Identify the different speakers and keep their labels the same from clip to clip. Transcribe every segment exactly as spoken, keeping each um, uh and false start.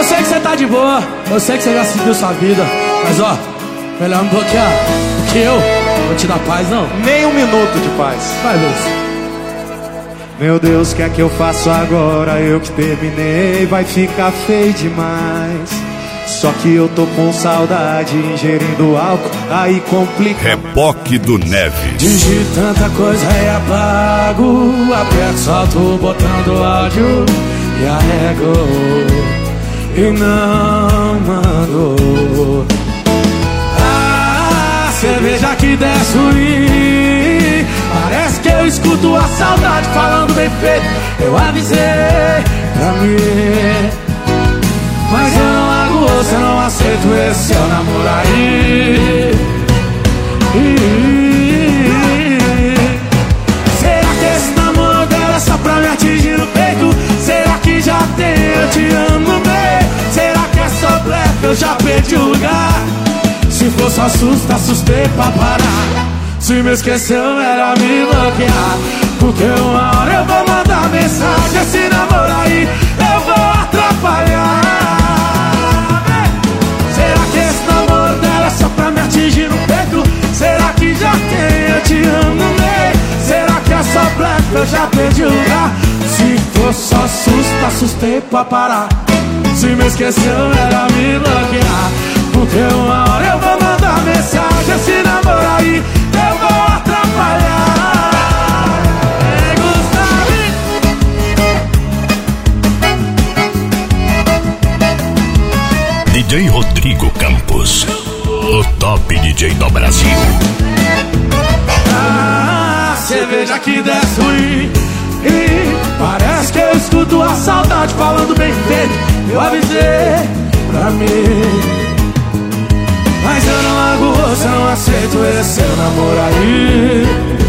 Speaker 1: Eu sei que você tá de boa, eu sei que você já seguiu sua vida, mas ó, melhor me bloquear, porque eu não vou te dar paz não.
Speaker 2: Nem um minuto de paz.
Speaker 1: Vai, Lúcio.
Speaker 2: Meu Deus, o que é que eu faço agora? Eu que terminei, vai ficar feio demais. Só que eu tô com saudade, ingerindo álcool, aí complica.
Speaker 3: Reboque do Neves.
Speaker 1: Digito tanta coisa e apago, aperto, solto o botão do áudio e arrego e não mando. Ah, cerveja que desce ruim, parece que eu escuto a saudade falando bem feito. Eu avisei pra mim, mas eu não largo osso, eu não aceito esse seu namoro aí. Será que esse namoro dela é só pra me atingir no peito? Será que já tem eu te amo no meio? Será que é só blefe, eu já perdi o lugar? Se for só susto, assustei pra parar. Se me esqueceu, melhor me bloquear, porque uma hora eu vou mandar mensagem. Esse namoro aí eu vou atrapalhar. Será que esse namoro dela é só pra me atingir no peito? Será que já tem eu te amo no meio? Será que é só blefe, eu já perdi o lugar? Se for só susto, assustei pra parar. Se me esqueceu, melhor me bloquear, porque uma hora eu vou mandar mensagem. Esse namoro aí eu vou atrapalhar. Ei, Gustavo.
Speaker 3: D J Rodrigo Campos, o top D J do Brasil.
Speaker 1: Ah, cerveja que desce ruim, e parece que eu escuto a saudade falando bem feito. Eu avisei pra mim, mas eu não largo osso, eu não aceito esse seu namoro aí.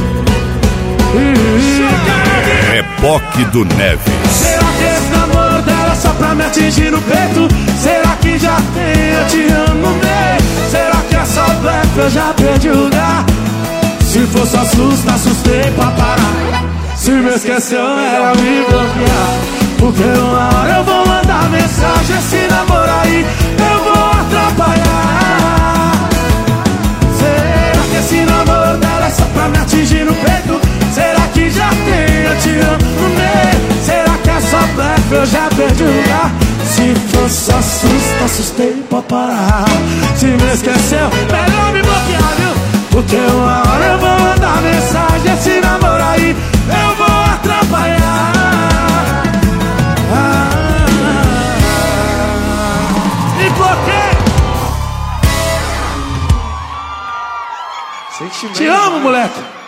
Speaker 3: Reboque do Neves.
Speaker 1: Será que esse namoro dela é só pra me atingir no peito? Será que já tem eu te amo no meio? Será que é só blefe, eu já perdi o lugar? Se for só susto, assustei pra parar. Se me esqueceu, melhor me bloquear, porque uma hora eu vou mandar mensagem. Esse namoro aí eu vou atrapalhar. Será que esse namoro dela é só pra me atingir no peito? Será que já tem eu te amo no meio? Será que é só blefe, eu já perdi o lugar? Se for só susto, assustei pra parar. Se me esqueceu, melhor me bloquear, viu? Porque uma hora eu vou mandar mensagem. Esse namoro aí eu vou atrapalhar. Ah, e bloqueio. Te amo, moleque.